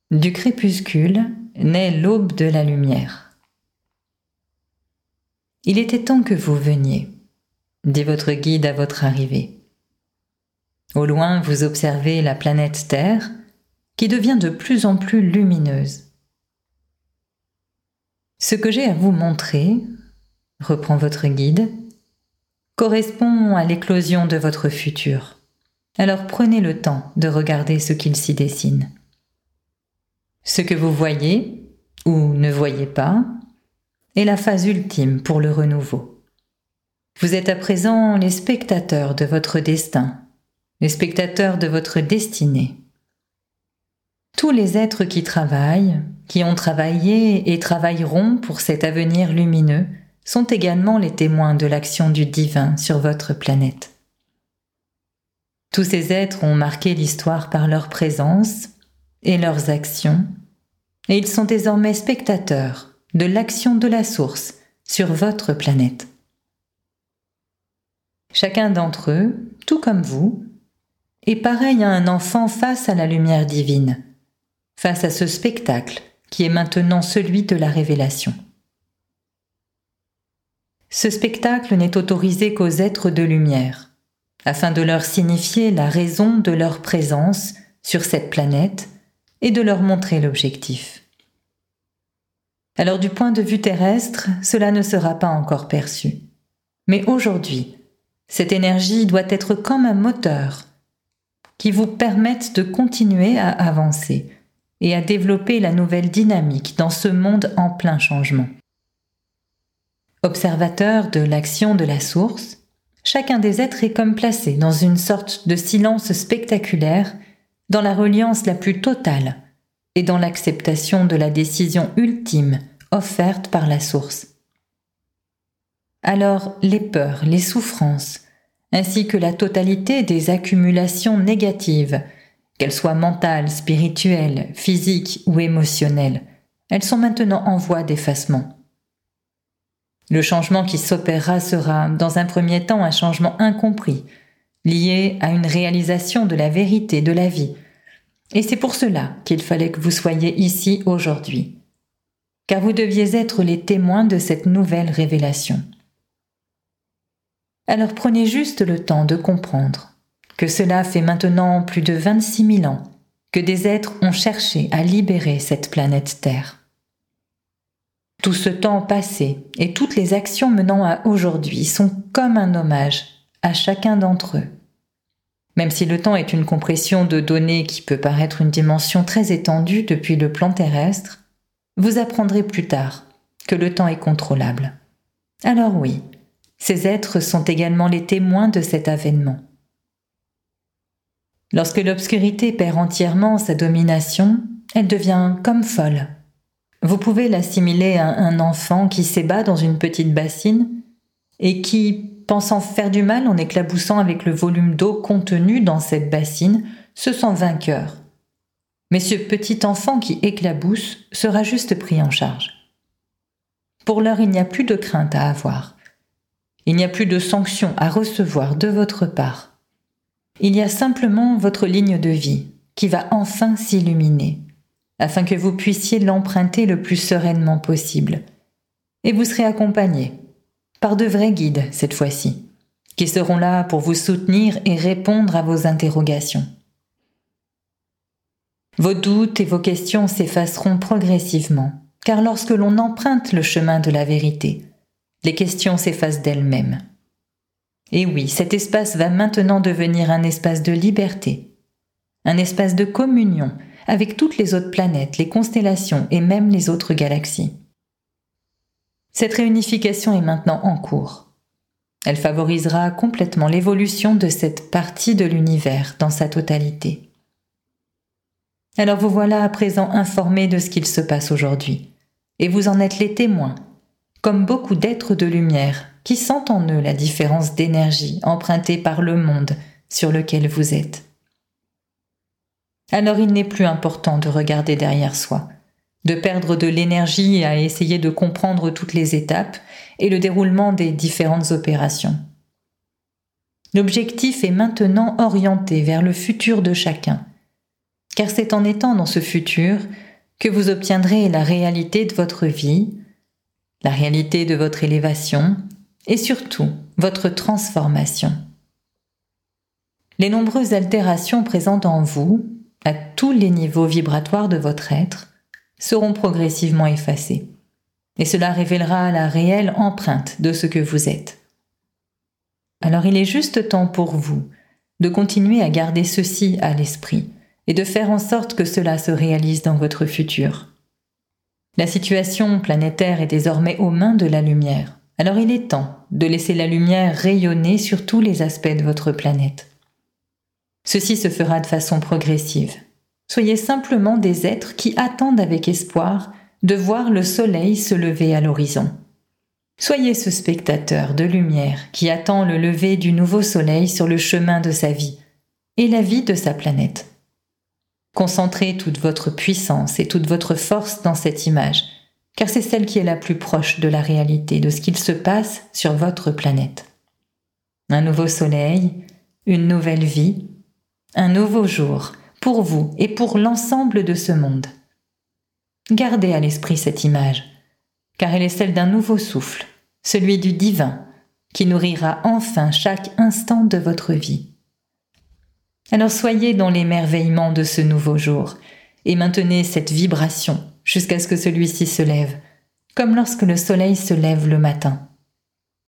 Du crépuscule naît l'aube de la lumière. Il était temps que vous veniez, dit votre guide à votre arrivée. Au loin, vous observez la planète Terre qui devient de plus en plus lumineuse. Ce que j'ai à vous montrer, reprend votre guide, correspond à l'éclosion de votre futur. Alors prenez le temps de regarder ce qu'il s'y dessine. Ce que vous voyez, ou ne voyez pas, est la phase ultime pour le renouveau. Vous êtes à présent les spectateurs de votre destin, les spectateurs de votre destinée. Tous les êtres qui travaillent, qui ont travaillé et travailleront pour cet avenir lumineux, sont également les témoins de l'action du divin sur votre planète. Tous ces êtres ont marqué l'histoire par leur présence et leurs actions, et ils sont désormais spectateurs de l'action de la source sur votre planète. Chacun d'entre eux, tout comme vous, est pareil à un enfant face à la lumière divine, face à ce spectacle qui est maintenant celui de la révélation. Ce spectacle n'est autorisé qu'aux êtres de lumière, afin de leur signifier la raison de leur présence sur cette planète et de leur montrer l'objectif. Alors du point de vue terrestre, cela ne sera pas encore perçu. Mais aujourd'hui, cette énergie doit être comme un moteur qui vous permette de continuer à avancer et à développer la nouvelle dynamique dans ce monde en plein changement. Observateur de l'action de la source, chacun des êtres est comme placé dans une sorte de silence spectaculaire, dans la reliance la plus totale et dans l'acceptation de la décision ultime offerte par la source. Alors les peurs, les souffrances, ainsi que la totalité des accumulations négatives, qu'elles soient mentales, spirituelles, physiques ou émotionnelles, elles sont maintenant en voie d'effacement. Le changement qui s'opérera sera, dans un premier temps, un changement incompris, lié à une réalisation de la vérité de la vie. Et c'est pour cela qu'il fallait que vous soyez ici aujourd'hui, car vous deviez être les témoins de cette nouvelle révélation. Alors prenez juste le temps de comprendre que cela fait maintenant plus de 26 000 ans que des êtres ont cherché à libérer cette planète Terre. Tout ce temps passé et toutes les actions menant à aujourd'hui sont comme un hommage à chacun d'entre eux. Même si le temps est une compression de données qui peut paraître une dimension très étendue depuis le plan terrestre, vous apprendrez plus tard que le temps est contrôlable. Alors oui, ces êtres sont également les témoins de cet avènement. Lorsque l'obscurité perd entièrement sa domination, elle devient comme folle. Vous pouvez l'assimiler à un enfant qui s'ébat dans une petite bassine et qui, pensant faire du mal en éclaboussant avec le volume d'eau contenu dans cette bassine, se sent vainqueur. Mais ce petit enfant qui éclabousse sera juste pris en charge. Pour l'heure, il n'y a plus de crainte à avoir. Il n'y a plus de sanctions à recevoir de votre part. Il y a simplement votre ligne de vie qui va enfin s'illuminer, afin que vous puissiez l'emprunter le plus sereinement possible. Et vous serez accompagné par de vrais guides cette fois-ci, qui seront là pour vous soutenir et répondre à vos interrogations. Vos doutes et vos questions s'effaceront progressivement, car lorsque l'on emprunte le chemin de la vérité, les questions s'effacent d'elles-mêmes. Et oui, cet espace va maintenant devenir un espace de liberté, un espace de communion avec toutes les autres planètes, les constellations et même les autres galaxies. Cette réunification est maintenant en cours. Elle favorisera complètement l'évolution de cette partie de l'univers dans sa totalité. Alors vous voilà à présent informés de ce qu'il se passe aujourd'hui, et vous en êtes les témoins, comme beaucoup d'êtres de lumière qui sentent en eux la différence d'énergie empruntée par le monde sur lequel vous êtes. Alors il n'est plus important de regarder derrière soi, de perdre de l'énergie à essayer de comprendre toutes les étapes et le déroulement des différentes opérations. L'objectif est maintenant orienté vers le futur de chacun, car c'est en étant dans ce futur que vous obtiendrez la réalité de votre vie, la réalité de votre élévation et surtout votre transformation. Les nombreuses altérations présentes en vous, à tous les niveaux vibratoires de votre être, seront progressivement effacées. Et cela révélera la réelle empreinte de ce que vous êtes. Alors il est juste temps pour vous de continuer à garder ceci à l'esprit et de faire en sorte que cela se réalise dans votre futur. La situation planétaire est désormais aux mains de la lumière. Alors il est temps de laisser la lumière rayonner sur tous les aspects de votre planète. Ceci se fera de façon progressive. Soyez simplement des êtres qui attendent avec espoir de voir le soleil se lever à l'horizon. Soyez ce spectateur de lumière qui attend le lever du nouveau soleil sur le chemin de sa vie et la vie de sa planète. Concentrez toute votre puissance et toute votre force dans cette image, car c'est celle qui est la plus proche de la réalité de ce qu'il se passe sur votre planète. Un nouveau soleil, une nouvelle vie, un nouveau jour pour vous et pour l'ensemble de ce monde. Gardez à l'esprit cette image, car elle est celle d'un nouveau souffle, celui du divin, qui nourrira enfin chaque instant de votre vie. Alors soyez dans l'émerveillement de ce nouveau jour et maintenez cette vibration jusqu'à ce que celui-ci se lève, comme lorsque le soleil se lève le matin.